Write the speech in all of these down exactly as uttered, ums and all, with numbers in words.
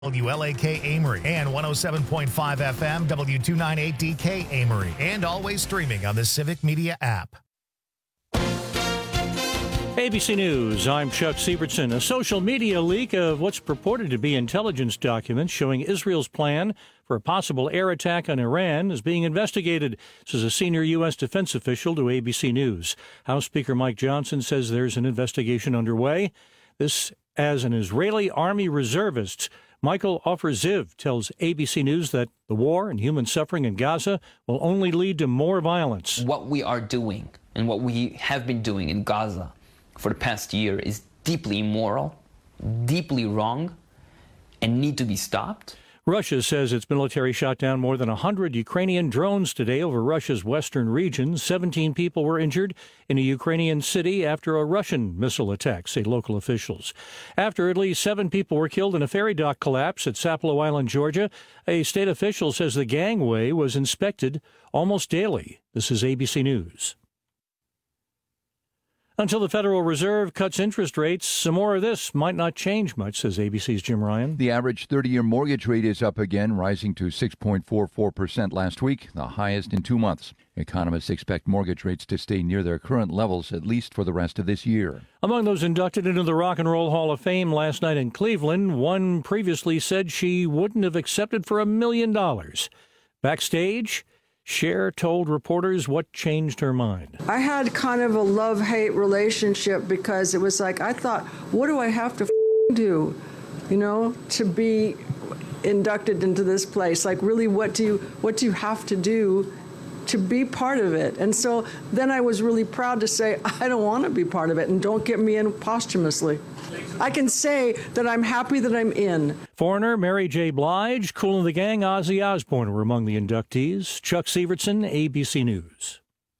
W L A K Amory and one oh seven point five F M W two ninety-eight D K Amory, and always streaming on the Civic Media app. A B C News, I'm Chuck Sievertson. A social media leak of what's purported to be intelligence documents showing Israel's plan for a possible air attack on Iran is being investigated, says a senior U S defense official to A B C News. House Speaker Mike Johnson says there's an investigation underway. This as an Israeli army reservist, Michael Ofer-Ziv, tells A B C News that the war and human suffering in Gaza will only lead to more violence. What we are doing and what we have been doing in Gaza for the past year is deeply immoral, deeply wrong, and need to be stopped. Russia says its military shot down more than one hundred Ukrainian drones today over Russia's western region. seventeen people were injured in a Ukrainian city after a Russian missile attack, say local officials. After at least seven people were killed in a ferry dock collapse at Sapelo Island, Georgia, a state official says the gangway was inspected almost daily. This is A B C News. Until the Federal Reserve cuts interest rates, some more of this might not change much, says A B C's Jim Ryan. The average thirty-year mortgage rate is up again, rising to six point four four percent last week, the highest in two months. Economists expect mortgage rates to stay near their current levels, at least for the rest of this year. Among those inducted into the Rock and Roll Hall of Fame last night in Cleveland, one previously said she wouldn't have accepted for a million dollars. Backstage, Cher told reporters what changed her mind. I had kind of a love-hate relationship because it was like, I thought, what do I have to f- do, you know, to be inducted into this place? Like, really, what do you, what do you have to do to be part of it? And so then I was really proud to say, I don't want to be part of it, and don't get me in posthumously. I can say that I'm happy that I'm in. Foreigner, Mary J. Blige, Kool and the Gang, Ozzy Osbourne were among the inductees. Chuck Sievertson, A B C News.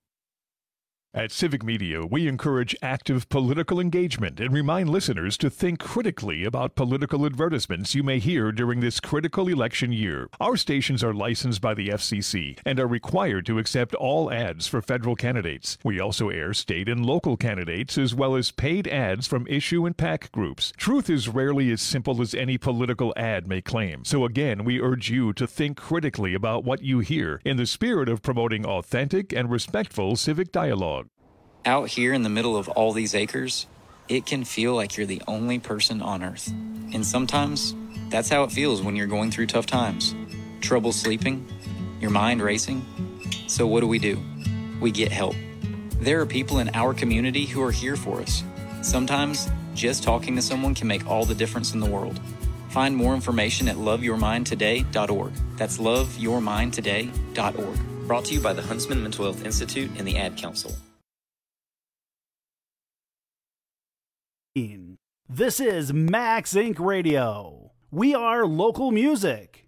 At Civic Media, we encourage active political engagement and remind listeners to think critically about political advertisements you may hear during this critical election year. Our stations are licensed by the F C C and are required to accept all ads for federal candidates. We also air state and local candidates as well as paid ads from issue and PAC groups. Truth is rarely as simple as any political ad may claim. So again, we urge you to think critically about what you hear in the spirit of promoting authentic and respectful civic dialogue. Out here in the middle of all these acres, it can feel like you're the only person on Earth. And sometimes, that's how it feels when you're going through tough times. Trouble sleeping, your mind racing. So what do we do? We get help. There are people in our community who are here for us. Sometimes, just talking to someone can make all the difference in the world. Find more information at love your mind today dot org. That's love your mind today dot org. Brought to you by the Huntsman Mental Health Institute and the Ad Council. This is Max Incorporated. Radio. We are local music.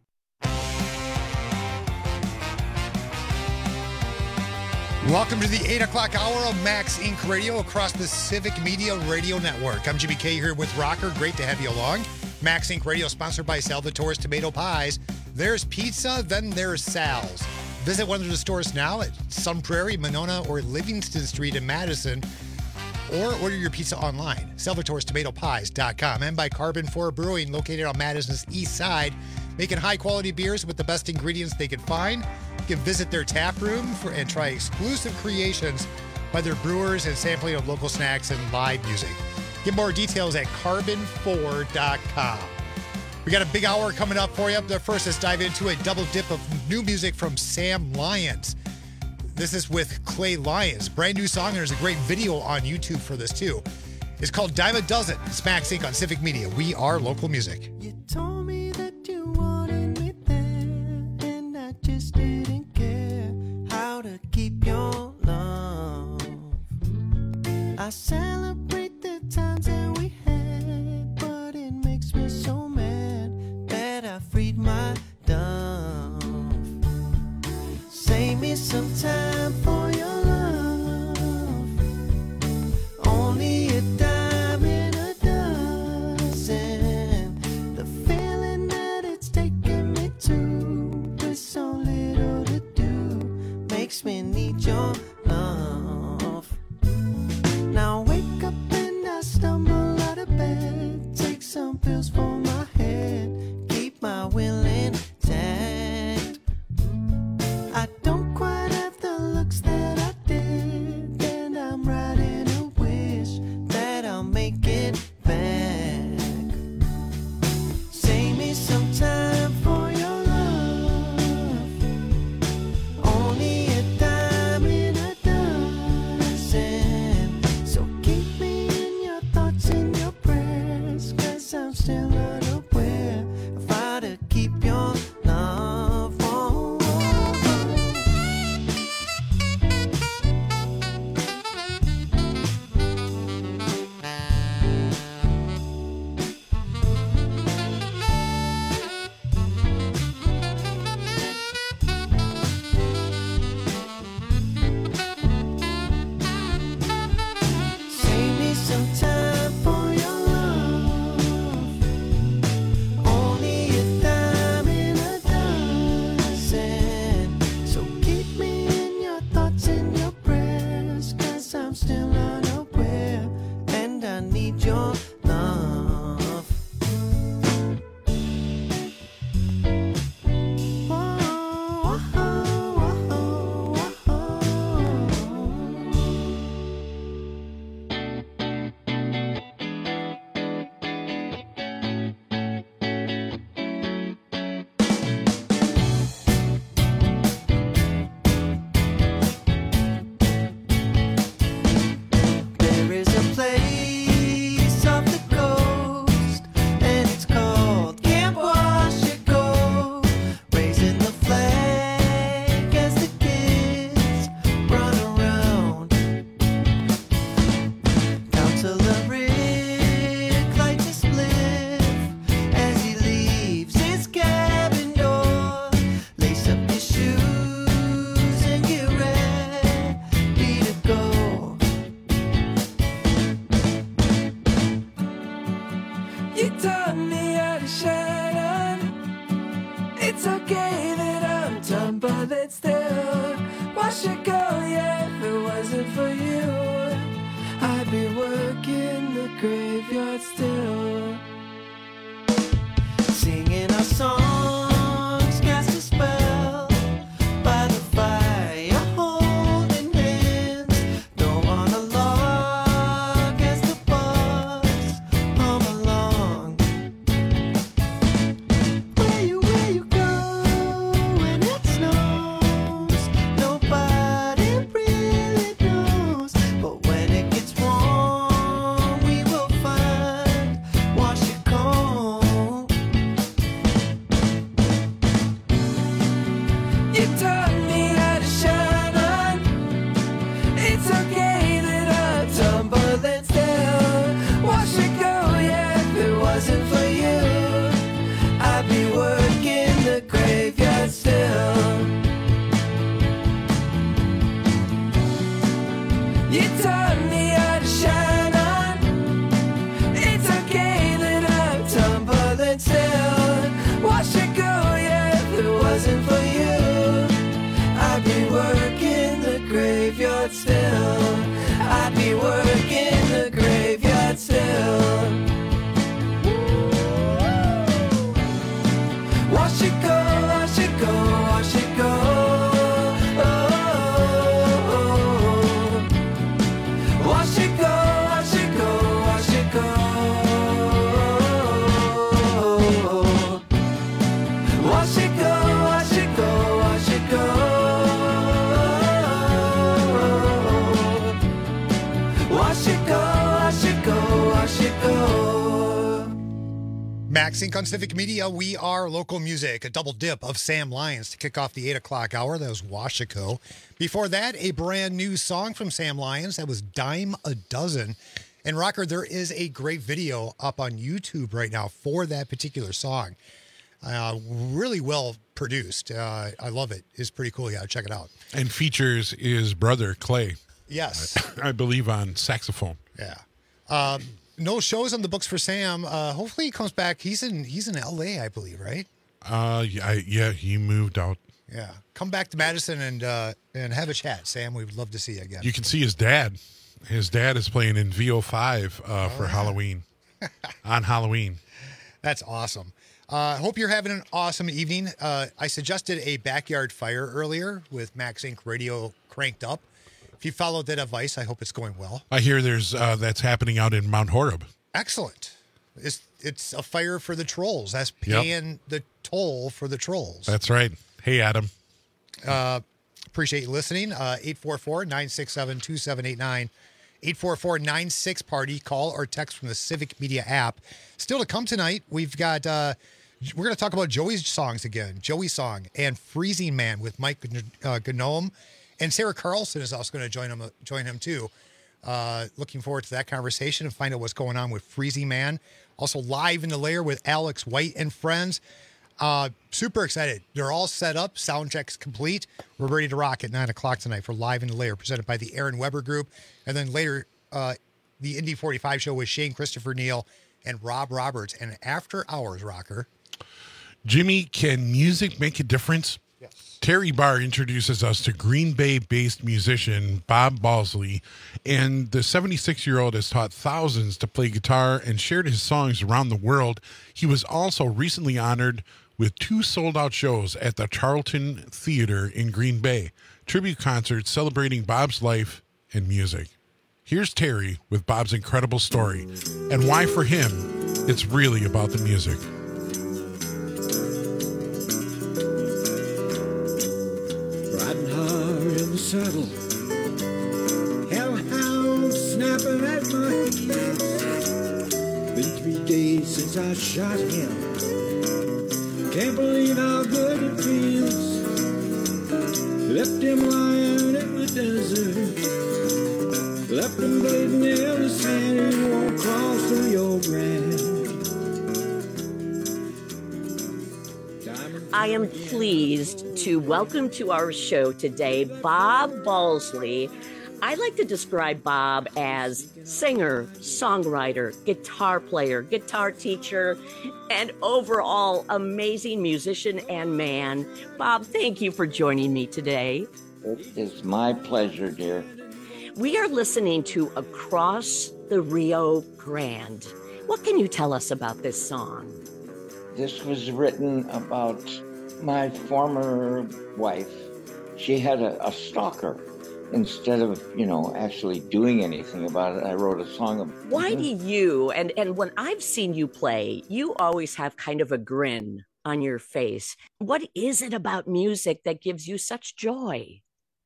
Welcome to the eight o'clock hour of Max Incorporated. Radio across the Civic Media Radio Network. I'm Jimmy K here with Rocker. Great to have you along. Max Incorporated. Radio sponsored by Salvatore's Tomato Pies. There's pizza, then there's Sal's. Visit one of the stores now at Sun Prairie, Monona, or Livingston Street in Madison. Or order your pizza online, salvatores tomato pies dot com. And by Carbon four Brewing, located on Madison's east side, making high-quality beers with the best ingredients they can find. You can visit their tap room for, and try exclusive creations by their brewers and sampling of local snacks and live music. Get more details at carbon four dot com. We got a big hour coming up for you. But first, let's dive into a double dip of new music from Sam Lyons. This is with Clay Lyons. Brand new song, and there's a great video on YouTube for this too. It's called Dime a Dozen. It's Max Inc on Civic Media. We are local music. You told me that you wanted me there, and I just didn't care how to keep your love. I celebrate the times that we had, but it makes me so mad that I freed my dove. Save me some time for your love. Only a dime in a dozen. The feeling that it's taking me to, with so little to do, makes me need your love. Now wake up and I stumble out of bed, take some pills for my head, keep but then still, watch it go, yeah, if it wasn't for you, I'd be working the graveyard still. Singing our songs, cast a spell by the fire, holding hands. Don't wanna log as the bugs hum along. Where you, where you go when it snows? Nobody really knows. But when it gets warm, we will find wash it cold. You taught me how to shine on. It's okay that I tumble and still wash it go, yeah, if it wasn't for you, I'd be working the graveyard still. You taught me how to shine on. It's okay that I tumble and still wash it go, yeah, if it wasn't for you, I'd be working the graveyard still. I'd be working the graveyard still. Wash it go, wash it go, wash it go. Oh, oh, oh. Wash it go, wash it go, wash it go. Wash it go, wash it go, wash it go. Wash it go, wash it go, wash it go. Max Inc on Civic Media. We are local music. A double dip of Sam Lyons to kick off the eight o'clock hour. That was Washiko. Before that, a brand new song from Sam Lyons. That was Dime a Dozen. And Rocker, there is a great video up on YouTube right now for that particular song. Uh, really well produced. Uh, I love it. It's pretty cool. Yeah, check it out. And features his brother, Clay. Yes. I believe on saxophone. Yeah. Um, no shows on the books for Sam. Uh, hopefully he comes back. He's in he's in L A, I believe, right? Uh, yeah, I, yeah, he moved out. Yeah. Come back to Madison and uh, and have a chat, Sam. We'd love to see you again. You can see his dad. His dad is playing in V O five uh, for yeah. Halloween. On Halloween. That's awesome. I uh, hope you're having an awesome evening. Uh, I suggested a backyard fire earlier with Max Inc Radio cranked up. If you followed that advice, I hope it's going well. I hear there's uh, that's happening out in Mount Horeb. Excellent. It's it's a fire for the trolls. That's paying yep. the toll for the trolls. That's right. Hey, Adam. Uh, appreciate you listening. Uh, eight four four, nine six seven, two seven eight nine. eight four four, nine six party. Call or text from the Civic Media app. Still to come tonight, we've got, uh, we're going to talk about Joey's songs again. Joey's song and Freezing Man with Mike uh, Gnome. And Sarah Carlson is also going to join him, join him too. Uh, looking forward to that conversation and find out what's going on with Freezing Man. Also live in the lair with Alex White and friends. Uh, super excited. They're all set up. Sound check's complete. We're ready to rock at nine o'clock tonight for Live in the Lair, presented by the Aaron Weber Group. And then later, uh, the Indy forty-five show with Shane Christopher Neal and Rob Roberts. And After Hours Rocker. Jimmy, can music make a difference? Yes. Terry Barr introduces us to Green Bay-based musician Bob Balsley, and the seventy-six-year-old has taught thousands to play guitar and shared his songs around the world. He was also recently honored with two sold-out shows at the Charlton Theater in Green Bay, tribute concerts celebrating Bob's life and music. Here's Terry with Bob's incredible story and why for him it's really about the music. Riding hard in the saddle, hellhound snapping at my heels. Been three days since I shot him. Can't believe how good it feels. Left him lying in the desert. Left him bleeding in the sand. He won't cross through your ground. I am pleased to welcome to our show today Bob Balsley. I like to describe Bob as singer, songwriter, guitar player, guitar teacher, and overall amazing musician and man. Bob, thank you for joining me today. It is my pleasure, dear. We are listening to Across the Rio Grande. What can you tell us about this song? This was written about my former wife. She had a, a stalker. Instead of, you know, actually doing anything about it, I wrote a song about it. Why do you, and, and when I've seen you play, you always have kind of a grin on your face. What is it about music that gives you such joy?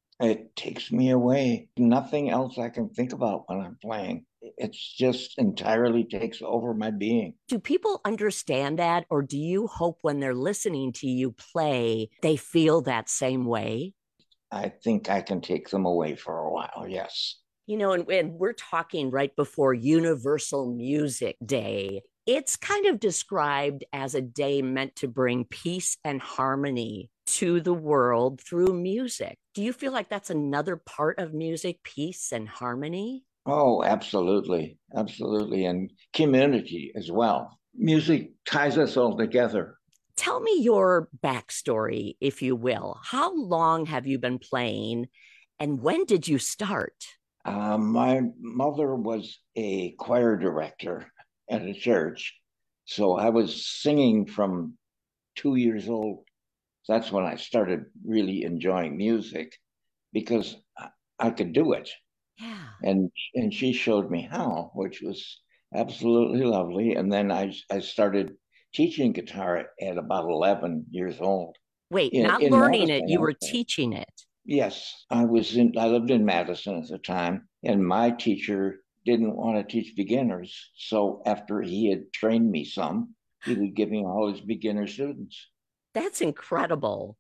It takes me away. Nothing else I can think about when I'm playing. It's just entirely takes over my being. Do people understand that, or do you hope when they're listening to you play, they feel that same way? I think I can take them away for a while, yes. You know, and, and we're talking right before Universal Music Day. It's kind of described as a day meant to bring peace and harmony to the world through music. Do you feel like that's another part of music, peace and harmony? Oh, absolutely. Absolutely. And community as well. Music ties us all together. Tell me your backstory, if you will. How long have you been playing, and when did you start? Uh, my mother was a choir director at a church, so I was singing from two years old. That's when I started really enjoying music because I could do it. Yeah. And and she showed me how, which was absolutely lovely. And then I I started teaching guitar at about eleven years old. Wait, in, not in learning Madison, it, you were also. teaching it. Yes, I was in, I lived in Madison at the time, and my teacher didn't want to teach beginners. So after he had trained me some, he would give me all his beginner students. That's incredible.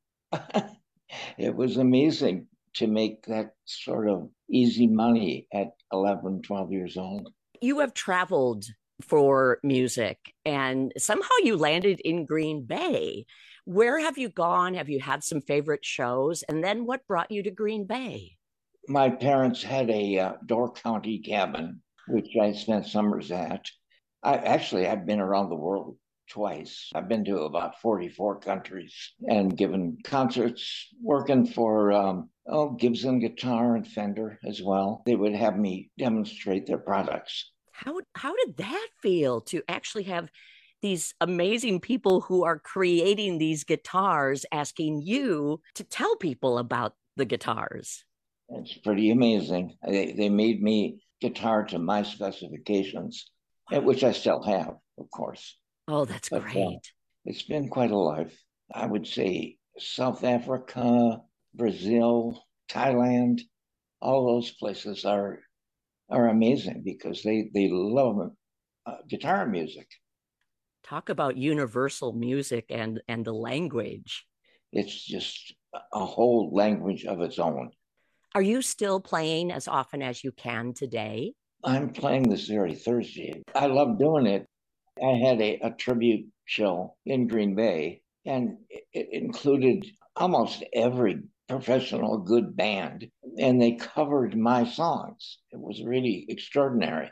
It was amazing to make that sort of easy money at eleven, twelve years old. You have traveled for music, and somehow you landed in Green Bay. Where have you gone? Have you had some favorite shows? And then what brought you to Green Bay? My parents had a uh, Door County cabin, which I spent summers at. I actually, I've been around the world twice. I've been to about forty-four countries and given concerts, working for um, oh Gibson Guitar and Fender as well. They would have me demonstrate their products. How how did that feel to actually have these amazing people who are creating these guitars asking you to tell people about the guitars? It's pretty amazing. They, they made me guitar to my specifications, which I still have, of course. Oh, that's but, great. Uh, it's been quite a life. I would say South Africa, Brazil, Thailand, all those places are are amazing because they, they love uh, guitar music. Talk about universal music and, and the language. It's just a whole language of its own. Are you still playing as often as you can today? I'm playing this very Thursday. I love doing it. I had a, a tribute show in Green Bay, and it included almost every professional good band, and they covered my songs. It was really extraordinary.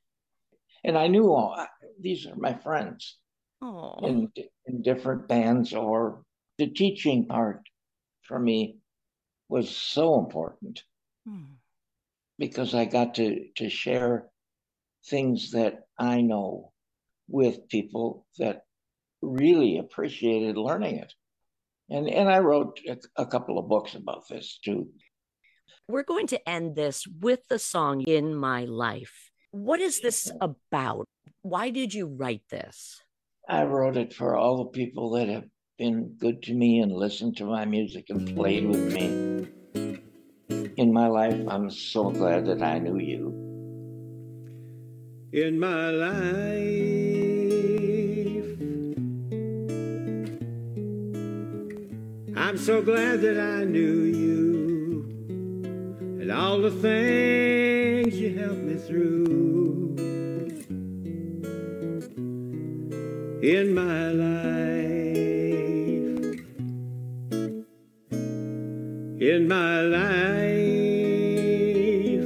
And I knew all these are my friends in, in different bands, or the teaching part for me was so important hmm. because I got to, to share things that I know with people that really appreciated learning it. And and I wrote a, a couple of books about this too. We're going to end this with the song In My Life. What is this about? Why did you write this? I wrote it for all the people that have been good to me and listened to my music and played with me. In my life, I'm so glad that I knew you. In my life, I'm so glad that I knew you and all the things you helped me through. In my life, in my life,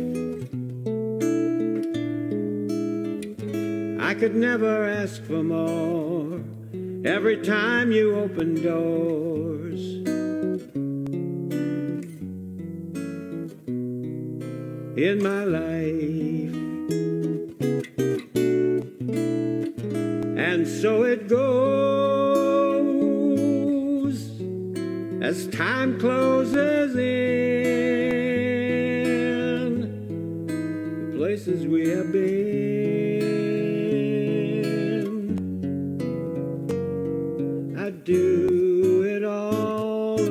could never ask for more. Every time you open doors, in my life. And so it goes as time closes in the places we have been. I do it all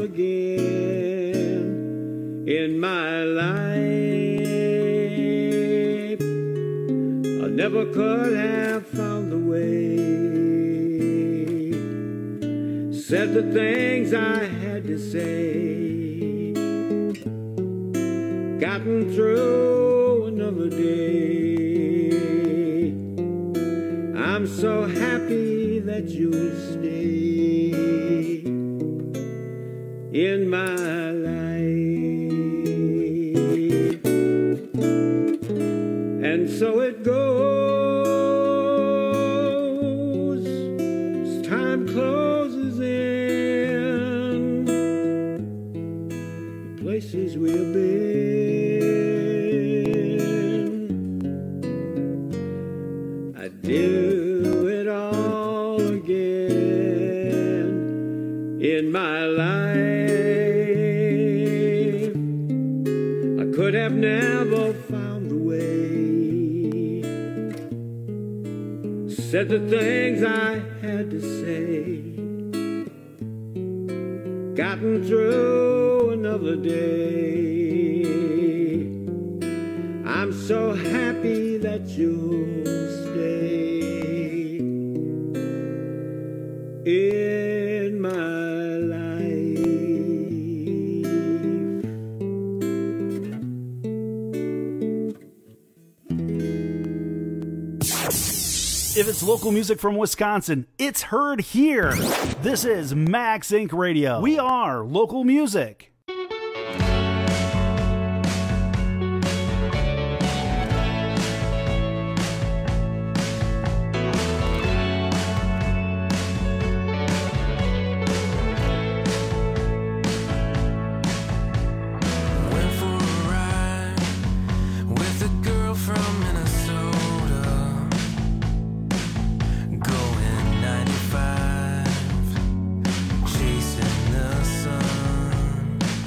again in my life. I never could have found the way, said the things I had to say, gotten through another day. I'm so happy that you'll stay in my life. And so it goes as time closes in the places we have been. I do it all again in my life. I could have never found the way, said the things I had to say, gotten through another day. I'm so happy that you'll stay in my life. If it's local music from Wisconsin, it's heard here. This is Max Inc Radio. We are local music. Chasing the sun.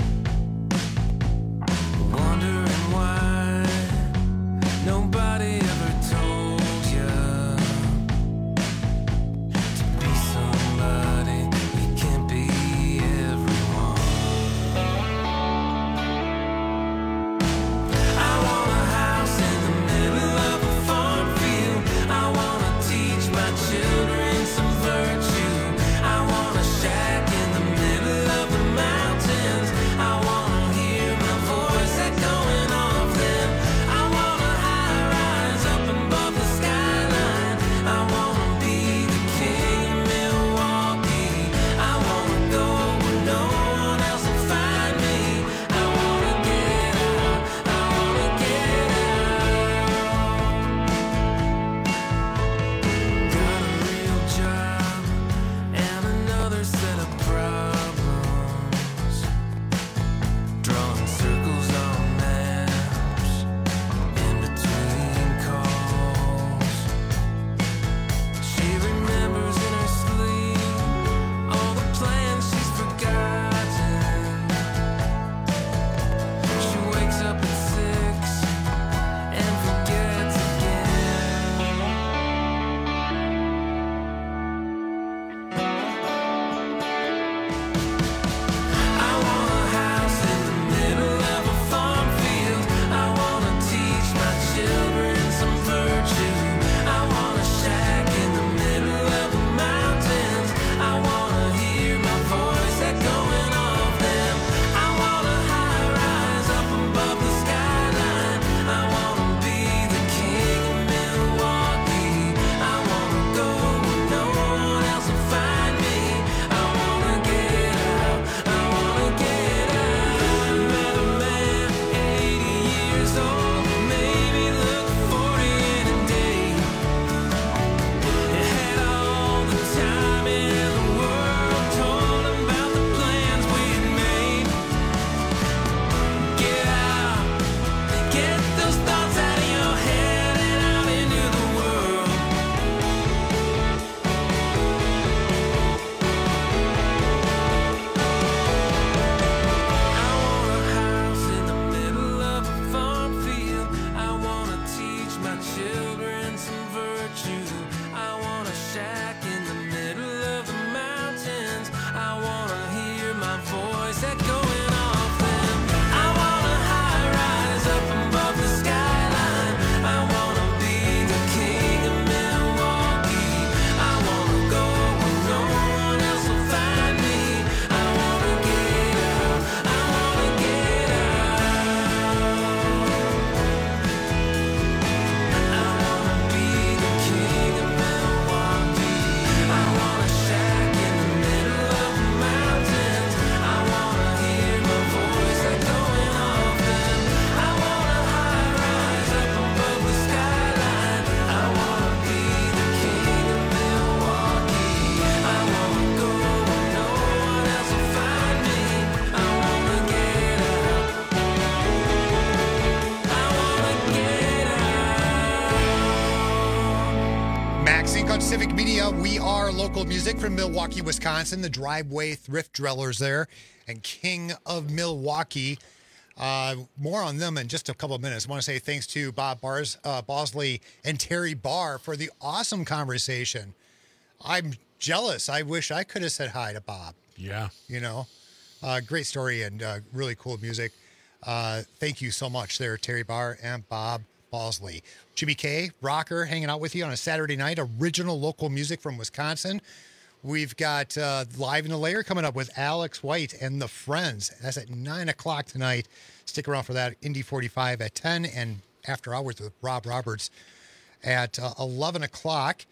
are local music from Milwaukee, Wisconsin. The Driveway Thrift Dwellers there and King of Milwaukee. Uh, more on them in just a couple of minutes. I want to say thanks to Bob Bars, uh, Bosley and Terry Barr for the awesome conversation. I'm jealous. I wish I could have said hi to Bob. Yeah. You know, uh, great story and uh, really cool music. Uh, thank you so much there, Terry Barr and Bob Bosley. Jimmy K, rocker, hanging out with you on a Saturday night. Original local music from Wisconsin. We've got uh, Live in the Lair coming up with Alex White and the Friends. That's at nine o'clock tonight. Stick around for that. Indy forty-five at ten and After Hours with Rob Roberts at uh, eleven o'clock.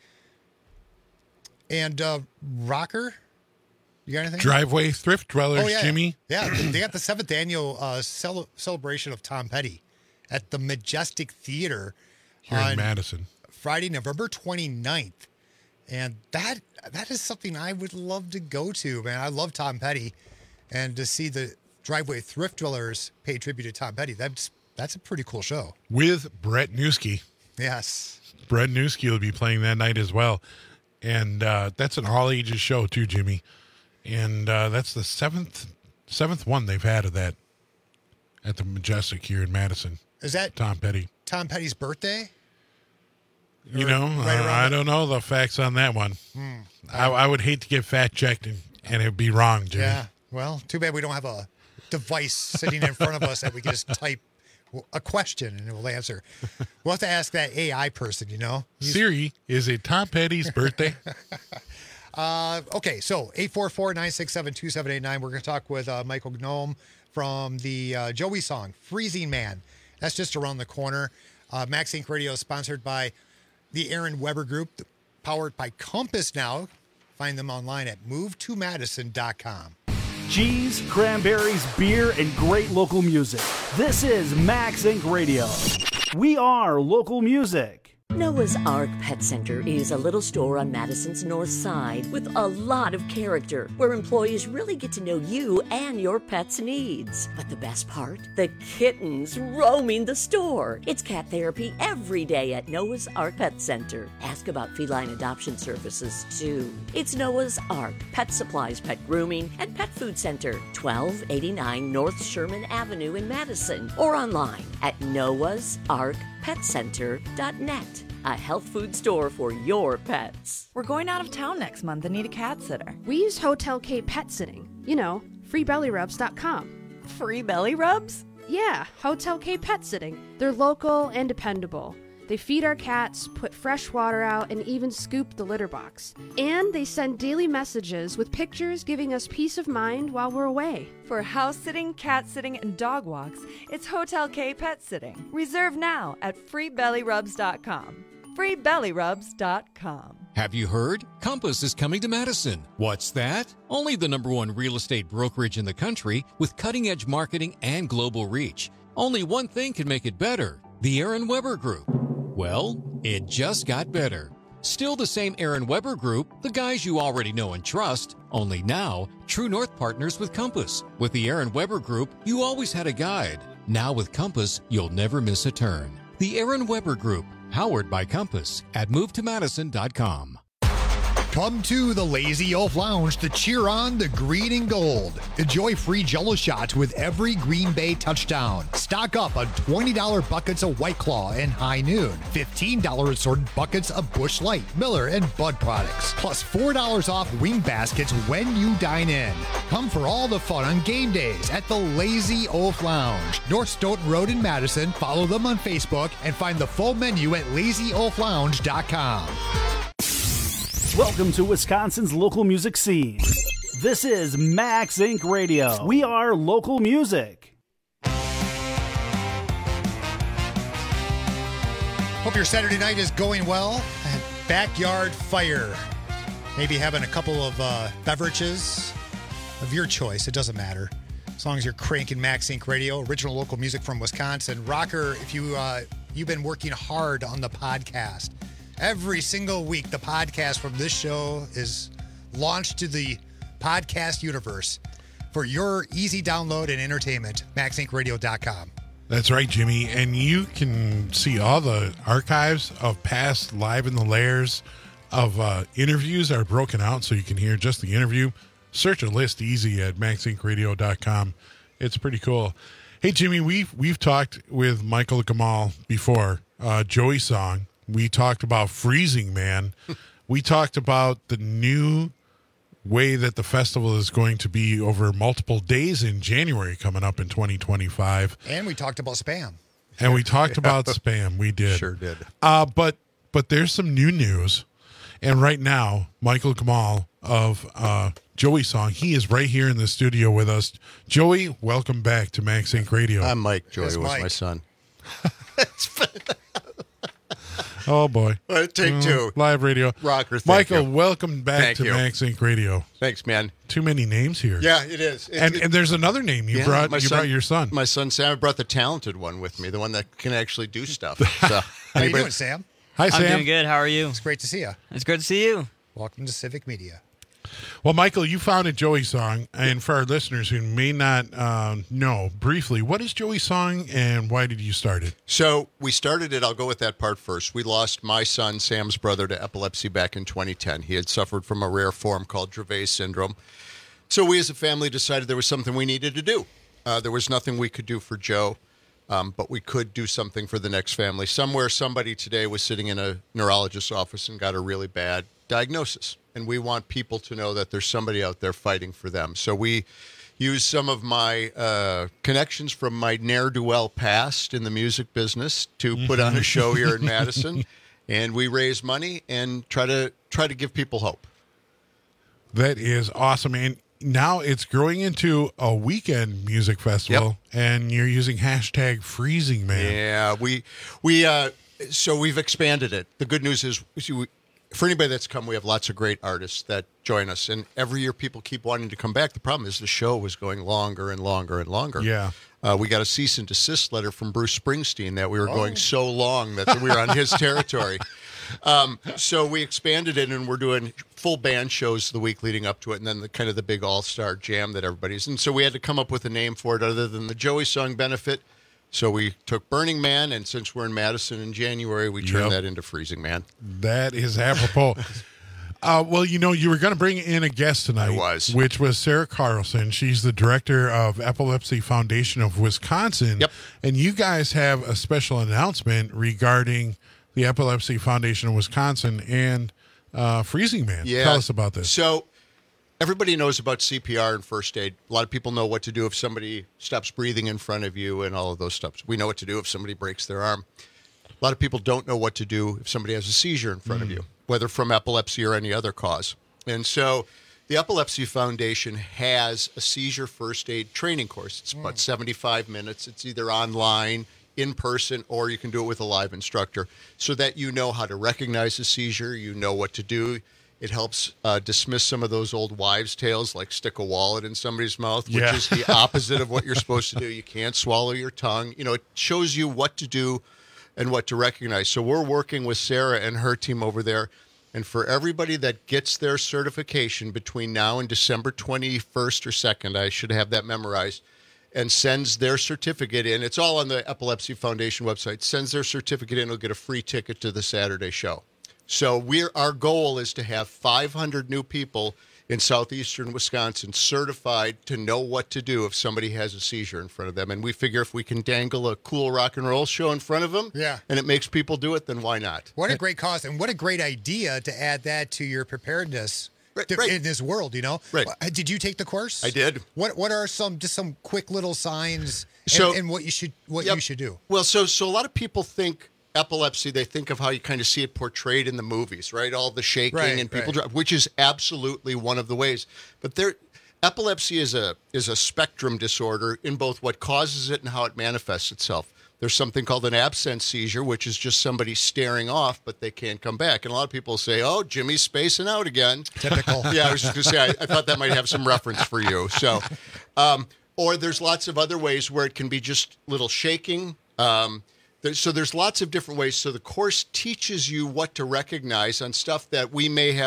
And uh, rocker, you got anything? Driveway Thrift Dwellers, oh, yeah. Jimmy. Yeah, they got the seventh annual uh, cel- celebration of Tom Petty at the Majestic Theater Here in Madison. Friday, November twenty-ninth. And that that is something I would love to go to, man. I love Tom Petty. And to see the Driveway Thrift Dwellers pay tribute to Tom Petty, that's that's a pretty cool show. With Brett Newski. Yes. Brett Newski will be playing that night as well. And uh, that's an all-ages show, too, Jimmy. And uh, that's the seventh seventh one they've had of that at the Majestic here in Madison. Is that Tom Petty? Tom Petty's birthday? You know, right uh, I don't know the facts on that one. Hmm. I, I would hate to get fact-checked and, and it would be wrong, Jimmy. Yeah, well, too bad we don't have a device sitting in front of us that we can just type a question and it will answer. We'll have to ask that A I person, you know? He's... Siri, is it Tom Petty's birthday? uh, okay, so eight four four, nine six seven, two seven eight nine. We're going to talk with uh, Michael Gnome from the uh, Joey song, Freezing Man. That's just around the corner. Uh, Max Inc Radio is sponsored by the Aaron Weber Group, powered by Compass now. Find them online at move to madison dot com. Cheese, cranberries, beer, and great local music. This is Max Inc Radio. We are local music. Noah's Ark Pet Center is a little store on Madison's north side with a lot of character, where employees really get to know you and your pet's needs. But the best part? The kittens roaming the store. It's cat therapy every day at Noah's Ark Pet Center. Ask about feline adoption services, too. It's Noah's Ark Pet Supplies, Pet Grooming, and Pet Food Center, twelve eighty-nine North Sherman Avenue in Madison, or online at noahs ark pet center dot net. A health food store for your pets. We're going out of town next month and need a cat sitter. We use Hotel K Pet Sitting. You know, free belly rubs dot com. Free belly rubs? Yeah, Hotel K Pet Sitting. They're local and dependable. They feed our cats, put fresh water out, and even scoop the litter box. And they send daily messages with pictures giving us peace of mind while we're away. For house sitting, cat sitting, and dog walks, it's Hotel K Pet Sitting. Reserve now at free belly rubs dot com. free belly rubs dot com. Have you heard? Compass is coming to Madison. What's that? Only the number one real estate brokerage in the country with cutting-edge marketing and global reach. Only one thing can make it better: the Aaron Weber Group. Well, it just got better. Still the same Aaron Weber Group, the guys you already know and trust, only now, True North partners with Compass. With the Aaron Weber Group, you always had a guide. Now with Compass, you'll never miss a turn. The Aaron Weber Group, powered by Compass at move to madison dot com. Come to the Lazy Oaf Lounge to cheer on the green and gold. Enjoy free Jell-O shots with every Green Bay touchdown. Stock up on twenty dollars buckets of White Claw and High Noon. fifteen dollars assorted buckets of Busch Light, Miller, and Bud products. Plus four dollars off wing baskets when you dine in. Come for all the fun on game days at the Lazy Oaf Lounge. North Stoughton Road in Madison. Follow them on Facebook and find the full menu at lazy oaf lounge dot com. Welcome to Wisconsin's local music scene. This is Max Inc Radio. We are local music. Hope your Saturday night is going well. Backyard fire. Maybe having a couple of uh, beverages of your choice. It doesn't matter. As long as you're cranking Max Inc Radio, original local music from Wisconsin. Rocker, if you, uh, you've been working hard on the podcast. Every single week, the podcast from this show is launched to the podcast universe for your easy download and entertainment, max inc radio dot com. That's right, Jimmy. And you can see all the archives of past Live in the Lairs, of uh, interviews are broken out so you can hear just the interview. Search a list easy at max inc radio dot com. It's pretty cool. Hey, Jimmy, we've, we've talked with Michael Gamal before, uh, Joey Song. We talked about Freezing Man. We talked about the new way that the festival is going to be over multiple days in January coming up in twenty twenty-five. And we talked about spam. And we talked about spam. We did. Sure did. Uh, but but there's some new news. And right now, Michael Gamal of uh, Joey Song, he is right here in the studio with us. Joey, welcome back to Max Inc Radio. I'm Mike. Joey Yes, was Mike. my son. Oh, boy. All right, take Mm, two. Live radio. Rocker, thank Michael, you. welcome back Thank to you. Max Inc Radio. Thanks, man. Too many names here. Yeah, it is. It- and it- and there's another name. You Yeah, brought my you son- brought your son. My son Sam. I brought the talented one with me, the one that can actually do stuff. So, How you anybody- doing, Sam? Hi, I'm Sam. doing good. How are you? It's great to see you. It's good to see you. Welcome to Civic Media. Well, Michael, you founded Joey Song, and for our listeners who may not uh, know, briefly, what is Joey Song, and why did you start it? So we started it. I'll go with that part first. We lost my son, Sam's brother, to epilepsy back in twenty ten. He had suffered from a rare form called Dravet syndrome. So we as a family decided there was something we needed to do. Uh, there was nothing we could do for Joe, um, but we could do something for the next family. Somewhere somebody today was sitting in a neurologist's office and got a really bad diagnosis. And we want people to know that there's somebody out there fighting for them. So we use some of my uh, connections from my ne'er-do-well past in the music business to put on a show here in Madison. And we raise money and try to try to give people hope. That is awesome. And now it's growing into a weekend music festival, and you're using hashtag Freezing Man. Yeah, we we uh, so we've expanded it. The good news is, we, for anybody that's come, we have lots of great artists that join us, and every year people keep wanting to come back. The problem is the show was going longer and longer and longer. Yeah. Uh, we got a cease and desist letter from Bruce Springsteen that we were Oh. going so long that we were on his territory. Um, so we expanded it, and we're doing full band shows the week leading up to it, and then the kind of the big all-star jam that everybody's. And so we had to come up with a name for it other than the Joey Song benefit. So we took Burning Man, and since we're in Madison in January, we turned Yep. that into Freezing Man. That is apropos. uh, well, you know, you were going to bring in a guest tonight. I was. Which was Sarah Carlson. She's the director of Epilepsy Foundation of Wisconsin. Yep. And you guys have a special announcement regarding the Epilepsy Foundation of Wisconsin and uh, Freezing Man. Yeah. Tell us about this. So everybody knows about C P R and first aid. A lot of people know what to do if somebody stops breathing in front of you and all of those stuff. We know what to do if somebody breaks their arm. A lot of people don't know what to do if somebody has a seizure in front of you, whether from epilepsy or any other cause. And so the Epilepsy Foundation has a seizure first aid training course. It's about seventy-five minutes. It's either online, in person, or you can do it with a live instructor so that you know how to recognize a seizure, you know what to do. It helps uh, dismiss some of those old wives' tales, like stick a wallet in somebody's mouth, which Yeah. is the opposite of what you're supposed to do. You can't swallow your tongue. You know, it shows you what to do and what to recognize. So we're working with Sarah and her team over there. And for everybody that gets their certification between now and December twenty-first or second, I should have that memorized, and sends their certificate in. It's all on the Epilepsy Foundation website. Sends their certificate in, will get a free ticket to the Saturday show. So we're our goal is to have five hundred new people in southeastern Wisconsin certified to know what to do if somebody has a seizure in front of them. And we figure if we can dangle a cool rock and roll show in front of them, Yeah. and it makes people do it, then why not? What a great cause, and what a great idea to add that to your preparedness to- right. in this world, you know? Right. Uh, Did you take the course? I did. What What are some just some quick little signs and, So- and what you should what Yep. you should do? Well, so so a lot of people think epilepsy, they think of how you kind of see it portrayed in the movies, right? All the shaking Right, and people right. drop, which is absolutely one of the ways. But there, epilepsy is a is a spectrum disorder in both what causes it and how it manifests itself. There's something called an absence seizure, which is just somebody staring off, but they can't come back. And a lot of people say, "Oh, Jimmy's spacing out again." Typical. Yeah, I was just going to say, I, I thought that might have some reference for you. So, um, or there's lots of other ways where it can be just little shaking. Um, there, so there's lots of different ways. So the course teaches you what to recognize on stuff that we may have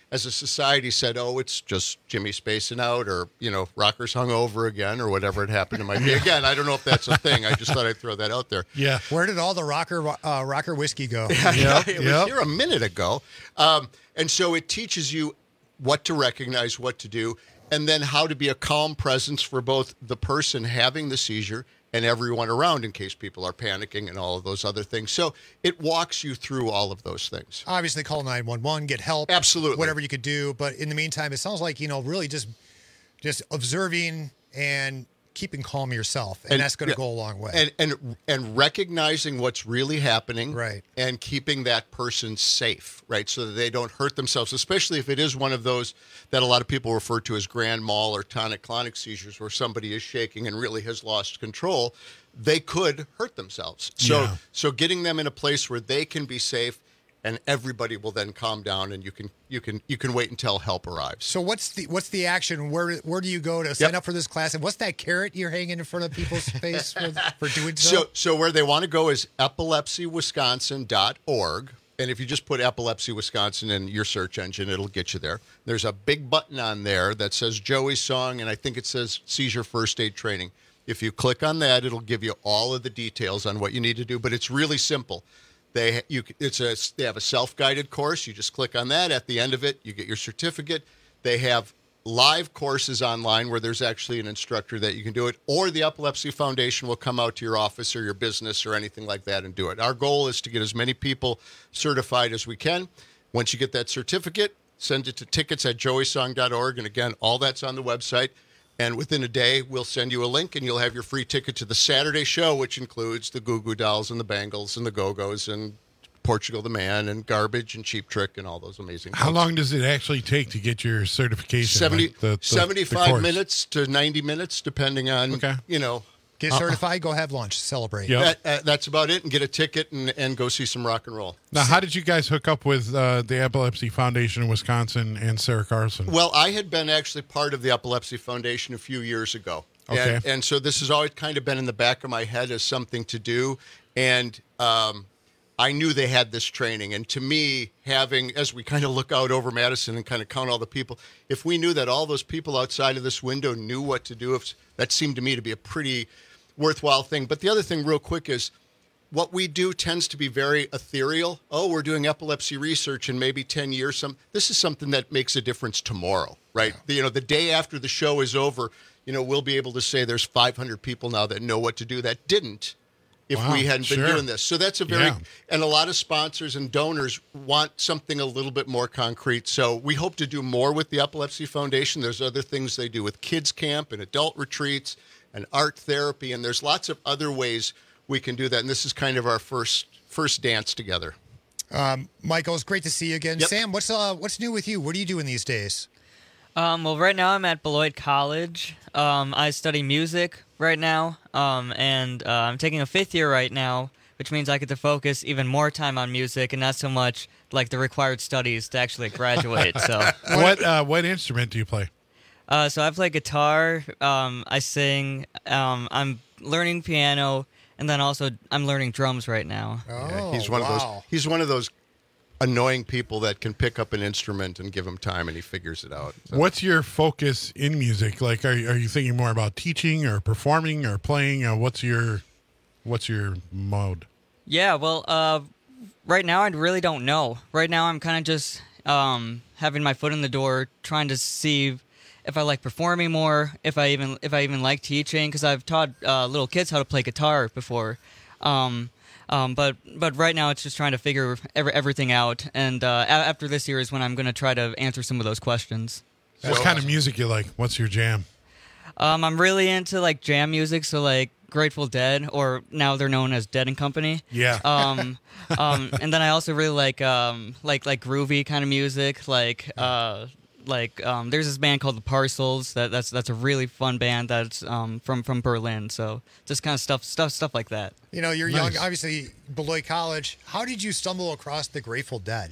as a society said, oh, it's just Jimmy spacing out, or, you know, Rocker's hungover again, or whatever it happened to might be. Again, I don't know if that's a thing. I just thought I'd throw that out there. Yeah. Where did all the rocker uh, rocker whiskey go? Yeah, yeah, it was here a minute ago. Um, and so it teaches you what to recognize, what to do, and then how to be a calm presence for both the person having the seizure and everyone around in case people are panicking and all of those other things. So it walks you through all of those things. Obviously, call nine one one, get help. Absolutely. Whatever you could do. But in the meantime, it sounds like, you know, really just just observing and keeping calm yourself. And, And- that's going to yeah. go a long way. And and and recognizing what's really happening, right, and keeping that person safe, right, so that they don't hurt themselves, especially if it is one of those that a lot of people refer to as grand mal or tonic-clonic seizures, where somebody is shaking and really has lost control. They could hurt themselves. So Yeah. so getting them in a place where they can be safe, and everybody will then calm down, and you can you can you can wait until help arrives. So what's the what's the action? Where where do you go to sign Yep. up for this class? And what's that carrot you're hanging in front of people's face for, for doing so? So, so where they want to go is epilepsy wisconsin dot org. And if you just put Epilepsy Wisconsin in your search engine, it'll get you there. There's a big button on there that says Joey's Song, and I think it says Seizure First Aid Training. If you click on that, it'll give you all of the details on what you need to do, but it's really simple. They you it's a they have a self-guided course. You just click on that. At the end of it, you get your certificate. They have live courses online where there's actually an instructor that you can do it, or the Epilepsy Foundation will come out to your office or your business or anything like that and do it. Our goal is to get as many people certified as we can. Once you get that certificate, send it to tickets at joey song dot org. And again, all that's on the website. And within a day, we'll send you a link, and you'll have your free ticket to the Saturday show, which includes the Goo Goo Dolls and the Bangles and the Go-Go's and Portugal the Man and Garbage and Cheap Trick and all those amazing How folks. long does it actually take to get your certification? seventy, like the- the- the seventy-five course? minutes to ninety minutes, depending on, you know. Get certified, go have lunch, celebrate. That, uh, that's about it, and get a ticket and, and go see some rock and roll. Now, how did you guys hook up with uh, the Epilepsy Foundation in Wisconsin and Sarah Carlson? Well, I had been actually part of the Epilepsy Foundation a few years ago. Okay. And, and so this has always kind of been in the back of my head as something to do. And um, I knew they had this training. And to me, having, as we kind of look out over Madison and kind of count all the people, if we knew that all those people outside of this window knew what to do, if, that seemed to me to be a pretty worthwhile thing. But the other thing real quick is what we do tends to be very ethereal. Oh, we're doing epilepsy research in maybe ten years. Some This is something that makes a difference tomorrow, right? The, you know, the day after the show is over, you know, we'll be able to say there's five hundred people now that know what to do that didn't if Wow, we hadn't been sure. doing this. So that's a very, Yeah. and a lot of sponsors and donors want something a little bit more concrete. So we hope to do more with the Epilepsy Foundation. There's other things they do with kids camp and adult retreats and art therapy, and there's lots of other ways we can do that. And this is kind of our first first dance together. Um, Michael, it's great to see you again. Sam, what's uh, what's new with you? What are you doing these days? Um, well, right now I'm at Beloit College. Um, I study music right now, um, and uh, I'm taking a fifth year right now, which means I get to focus even more time on music and not so much like the required studies to actually graduate. So, what uh, what instrument do you play? Uh, so I play guitar. Um, I sing. Um, I'm learning piano, and then also I'm learning drums right now. Yeah, he's one of those. He's one of those annoying people that can pick up an instrument and give him time, and he figures it out. So- What's your focus in music? Like, are you, are you thinking more about teaching or performing or playing? Uh, what's your what's your mode? Yeah, well, uh, right now I really don't know. Right now I'm kind of just um, having my foot in the door, trying to see if I like performing more, if I even if I even like teaching, because I've taught uh, little kids how to play guitar before. Um, um, but but right now it's just trying to figure every, everything out. And uh, a- after this year is when I'm going to try to answer some of those questions. What kind of music you like? What's your jam? Um, I'm really into like jam music, so like Grateful Dead, or now they're known as Dead and Company. Yeah. Um, um, and then I also really like um, like like groovy kind of music, like uh, like um, there's this band called the Parcels. That that's that's a really fun band that's um, from from Berlin. So just kind of stuff stuff stuff like that. You know, you're Nice. young, obviously, Beloit College. How did you stumble across the Grateful Dead?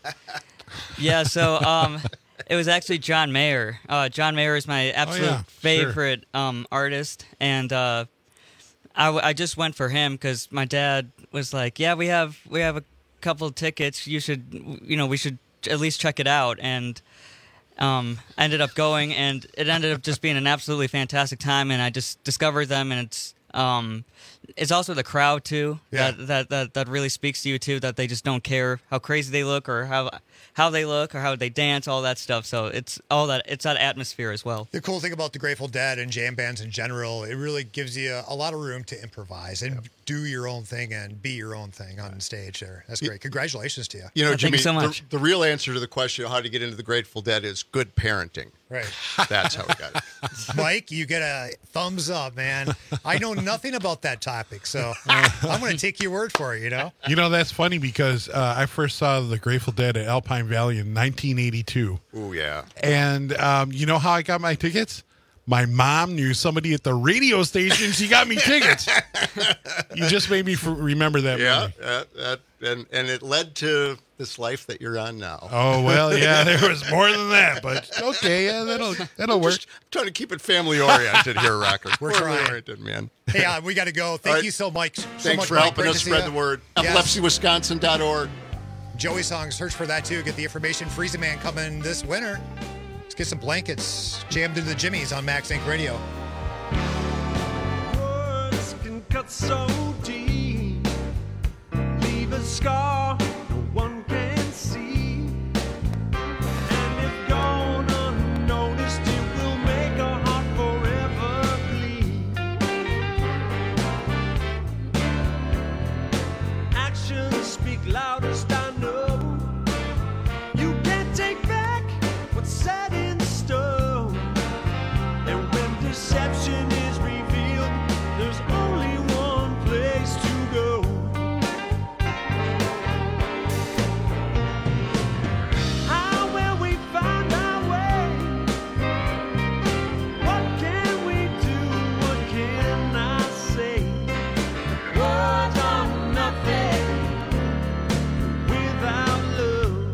Yeah, so um, it was actually John Mayer. Uh, John Mayer is my absolute yeah, sure. favorite um, artist, and uh, I, w- I just went for him because my dad was like, "Yeah, we have we have a couple of tickets. You should, you know, we should at least check it out. And um, I ended up going, and it ended up just being an absolutely fantastic time. And I just discovered them, and it's um, it's also the crowd too Yeah. that, that that that really speaks to you too. That they just don't care how crazy they look or how how they look or how they dance, all that stuff. So it's all that it's that atmosphere as well. The cool thing about the Grateful Dead and jam bands in general, it really gives you a lot of room to improvise and do your own thing and be your own thing on stage there. That's great. Congratulations to you. You know, Oh, Jimmy, thank you so much. The, the real answer to the question of how to get into the Grateful Dead is good parenting. Right. That's how we got it. Mike, you get a thumbs up, man. I know nothing about that topic, so I'm going to take your word for it, you know? You know, that's funny because uh, I first saw the Grateful Dead at Alpine Valley in nineteen eighty-two. Oh, yeah. And um, you know how I got my tickets? My mom knew somebody at the radio station. She got me tickets. You just made me f- remember that. Yeah, movie. uh, that, and, and it led to this life that you're on now. Oh, well, yeah, there was more than that, but okay, yeah, that'll that'll work. Just trying to keep it family oriented here, Rocker. We're family trying. oriented, man. Hey, uh, we got to go. Thank right. you so much. So Thanks much, for Mike. helping Great us to see spread ya. the word. Yes. epilepsy wisconsin dot org. Joey Song, search for that too. Get the information. Freezing Man coming this winter. Let's get some blankets jammed into the Jimmies on Max Inc Radio. Words can cut so deep, leave a scar no one can see. And if gone unnoticed, it will make a heart forever bleed. Actions speak loudest, I know. You can't take back what's set in stone. And when deception is revealed, there's only one place to go. How will we find our way? What can we do? What can I say? Words are nothing without love.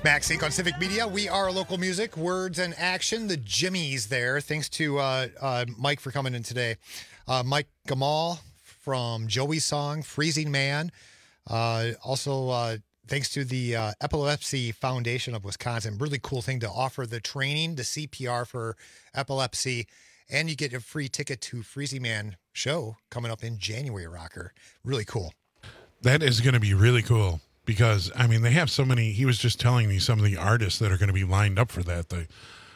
Max Inc on Civic Media. We are local music, words and action. The Jimmies there. Thanks to uh, uh, Mike for coming in today. Uh, Mike Gamal from Joey's song, Freezing Man. Uh, also, uh, thanks to the uh, Epilepsy Foundation of Wisconsin. Really cool thing to offer the training, the C P R for epilepsy. And you get a free ticket to Freezing Man show coming up in January, Rocker. Really cool. That is going to be really cool. Because, I mean, they have so many. He was just telling me some of the artists that are going to be lined up for that. The,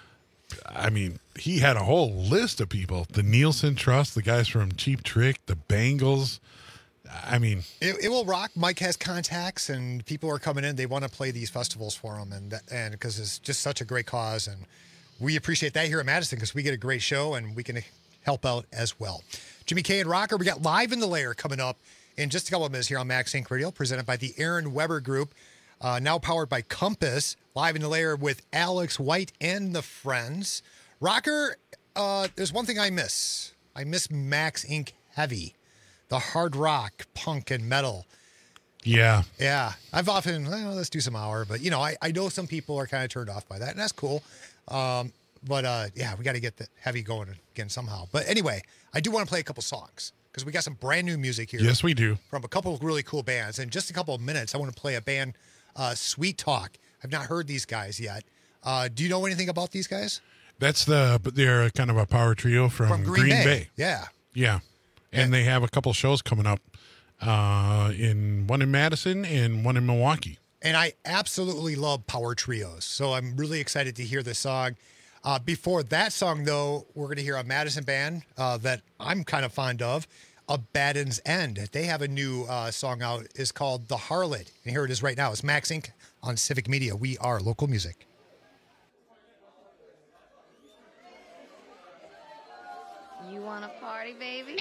I mean, he had a whole list of people. The Nielsen Trust, the guys from Cheap Trick, the Bangles. I mean. It, it will rock. Mike has contacts, and people are coming in. They want to play these festivals for him, and that, and because it's just such a great cause. And we appreciate that here at Madison because we get a great show, and we can help out as well. Jimmy K and Rocker, we got Live in the Lair coming up in just a couple of minutes here on Max Inc Radio, presented by the Aaron Weber Group, uh, now powered by Compass. Live in the Lair with Alex White and the Friends. Rocker, uh, there's one thing I miss. I miss Max Inc Heavy, the hard rock, punk, and metal. Yeah. Yeah. I've often, well, let's do some hour, but, you know, I, I know some people are kind of turned off by that, and that's cool. Um, but, uh, yeah, we got to get the heavy going again somehow. But anyway, I do want to play a couple songs, because we got some brand new music here. Yes, we do. From a couple of really cool bands. In just a couple of minutes, I want to play a band, uh, Sweet Talk. I've not heard these guys yet. Uh, do you know anything about these guys? That's the, but they're kind of a power trio from, From Green, Green Bay. Bay. Yeah. Yeah. And they have a couple shows coming up, uh, in one in Madison and one in Milwaukee. And I absolutely love power trios. So I'm really excited to hear this song. Uh, before that song, though, we're going to hear a Madison band uh, that I'm kind of fond of, Abaddon's End. They have a new uh, song out. It's called The Harlot. And here it is right now. It's Max Inc on Civic Media. We are local music. You want to party, baby?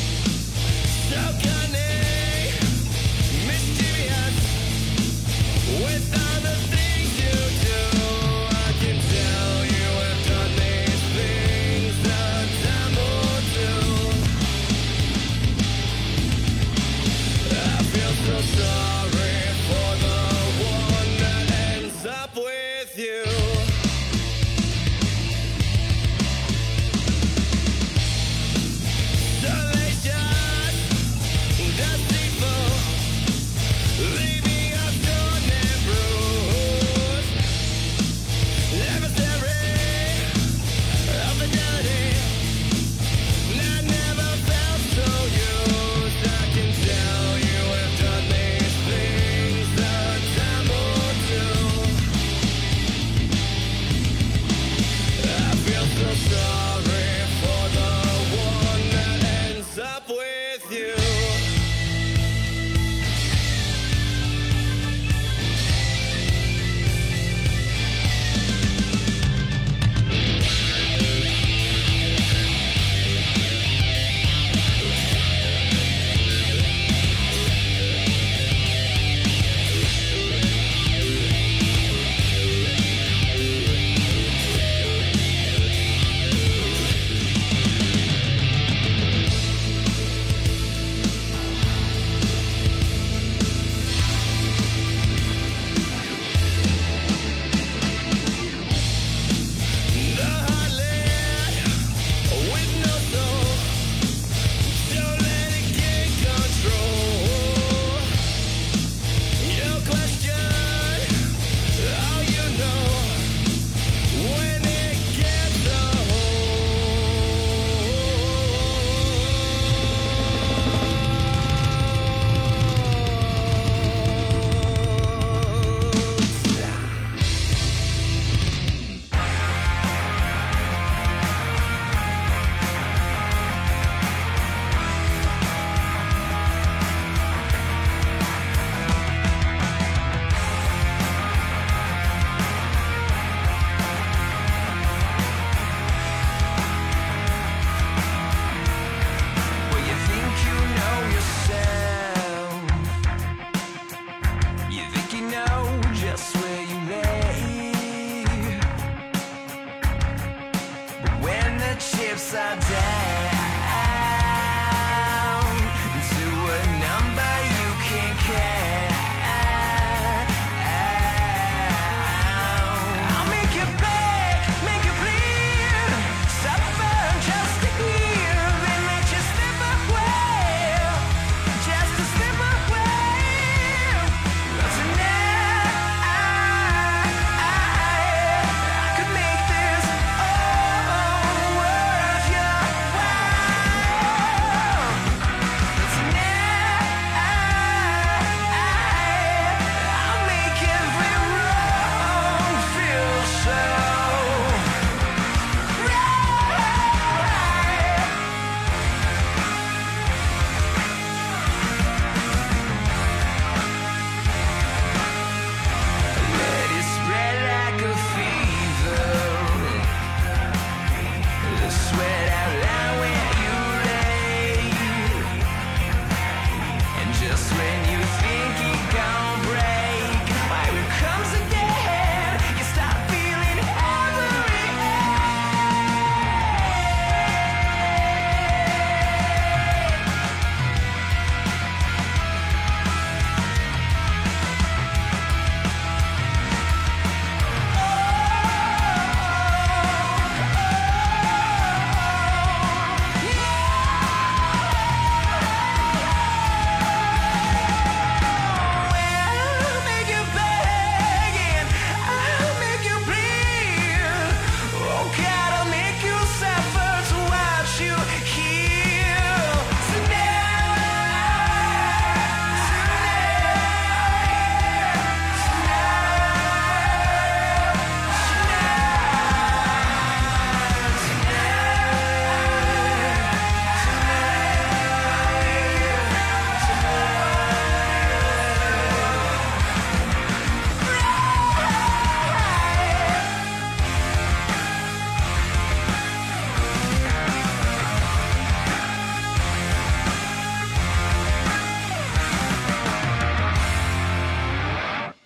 So cunning, mischievous.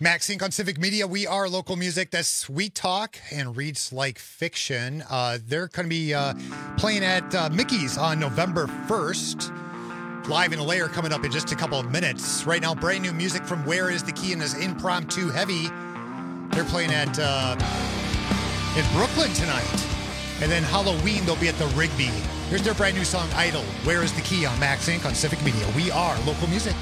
Max Inc on Civic Media. We are local music that's sweet talk and reads like fiction. Uh, they're going to be uh, playing at uh, Mickey's on November first. Live in a Layer coming up in just a couple of minutes. Right now, brand new music from Where Is the Key and his Impromptu Heavy. They're playing at uh, in Brooklyn tonight. And then Halloween, they'll be at the Rigby. Here's their brand new song, Idol. Where Is the Key on Max Inc on Civic Media. We are local music.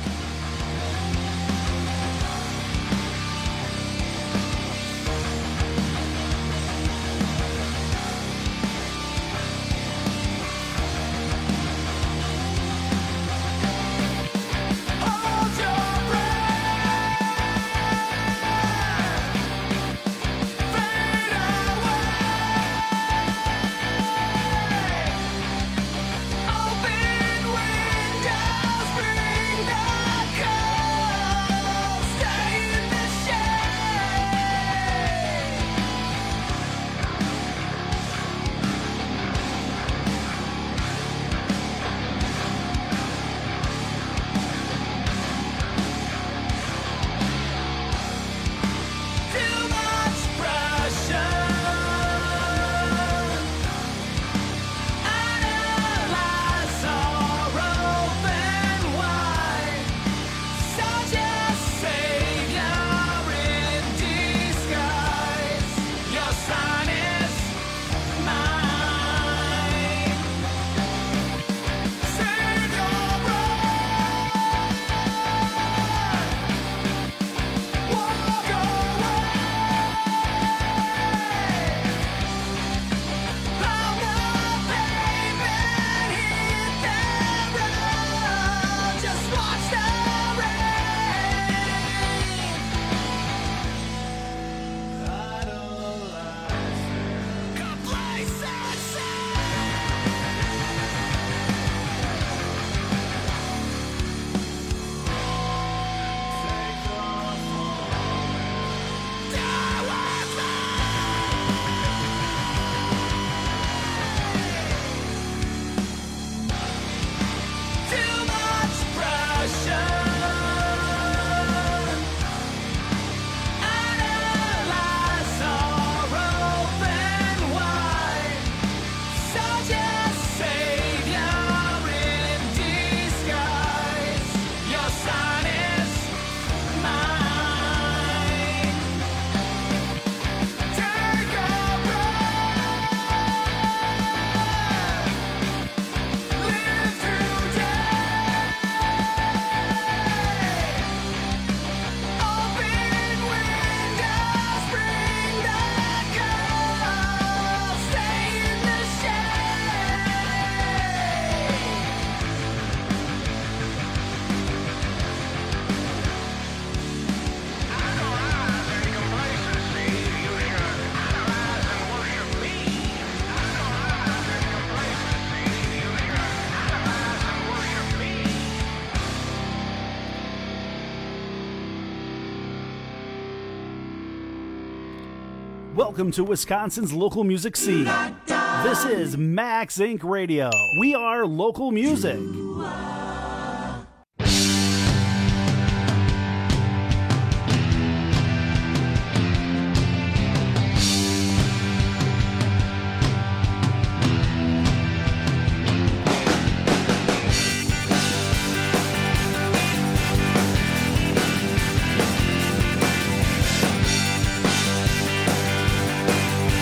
Welcome to Wisconsin's local music scene. This is Max Inc Radio. We are local music.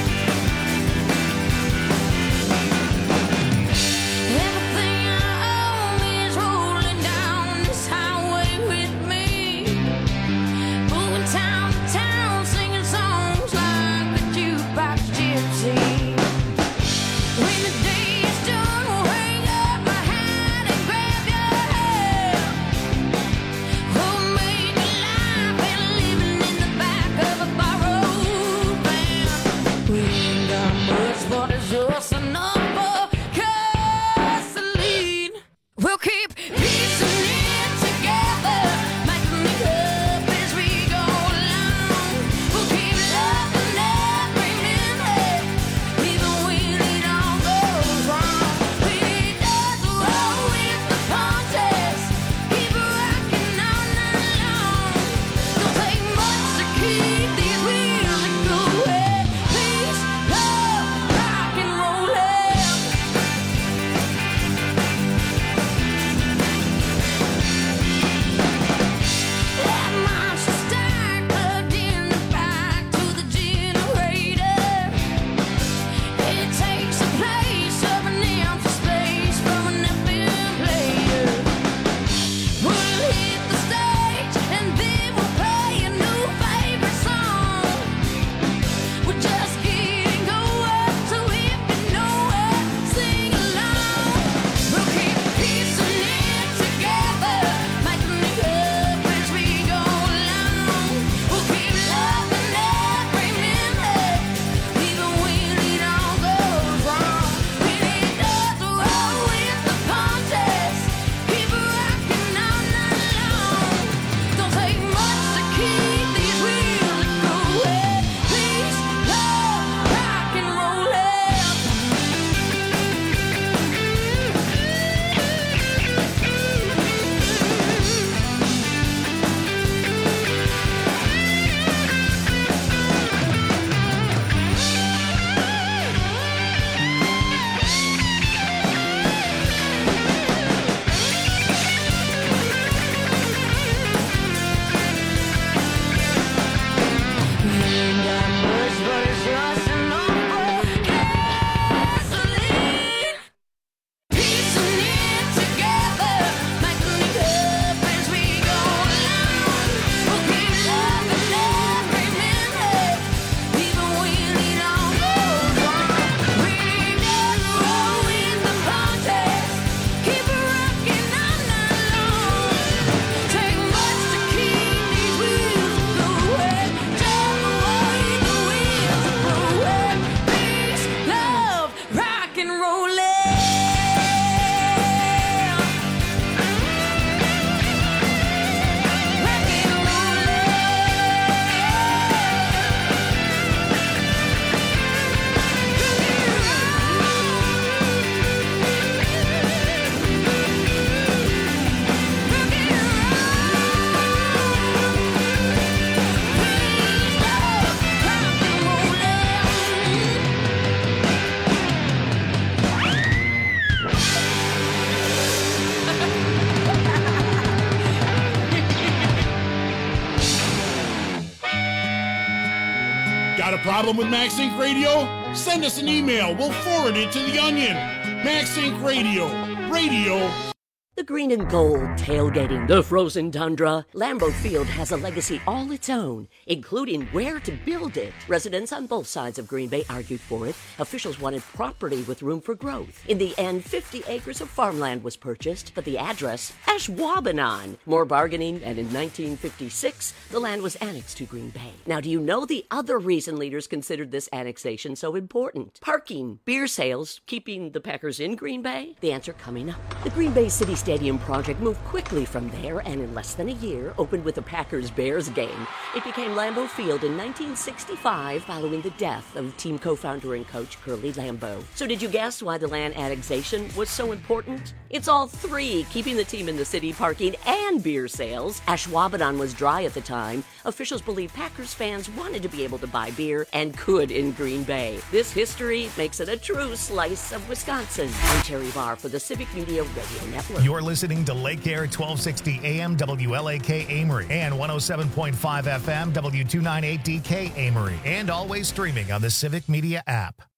Everything I problem with Max Inc Radio? Send us an email. We'll forward it to The Onion. Max Inc Radio. Radio. The green and gold tailgating the frozen tundra. Lambeau Field has a legacy all its own, including where to build it. Residents on both sides of Green Bay argued for it. Officials wanted property with room for growth. In the end, fifty acres of farmland was purchased, but the address, Ashwaubenon. More bargaining, and in nineteen fifty-six, the land was annexed to Green Bay. Now, do you know the other reason leaders considered this annexation so important? Parking, beer sales, keeping the Packers in Green Bay? The answer coming up. The Green Bay City Stadium project moved quickly from there and in less than a year opened with a Packers-Bears game. It became Lambeau Field in nineteen sixty-five following the death of team co-founder and coach Curly Lambeau. So did you guess why the land annexation was so important? It's all three, keeping the team in the city, parking, and beer sales. Ashwaubenon was dry at the time. Officials believe Packers fans wanted to be able to buy beer and could in Green Bay. This history makes it a true slice of Wisconsin. I'm Terry Barr for the Civic Media Radio Network. You're listening to Lake Air twelve sixty A M W L A K Amory and one oh seven point five F M W two ninety-eight D K Amory, and always streaming on the Civic Media app.